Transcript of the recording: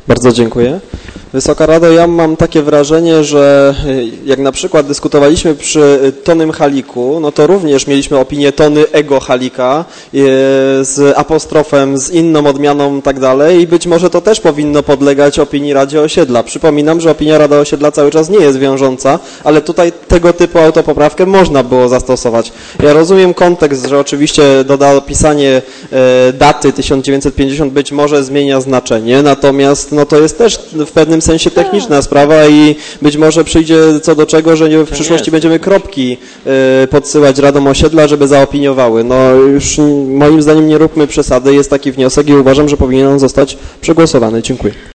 Bardzo dziękuję. Wysoka Rado, ja mam takie wrażenie, że jak na przykład dyskutowaliśmy przy Tonym Haliku, no to również mieliśmy opinię Tony Ego Halika z apostrofem, z inną odmianą i tak dalej i być może to też powinno podlegać opinii Rady Osiedla. Przypominam, że opinia Rady Osiedla cały czas nie jest wiążąca, ale tutaj tego typu autopoprawkę można było zastosować. Ja rozumiem kontekst, że oczywiście dopisanie daty 1950 być może zmienia znaczenie, natomiast no to jest też w pewnym sensie techniczna sprawa i być może przyjdzie co do czego, że w przyszłości będziemy kropki podsyłać radom osiedla, żeby zaopiniowały. No już moim zdaniem nie róbmy przesady, jest taki wniosek i uważam, że powinien on zostać przegłosowany. Dziękuję.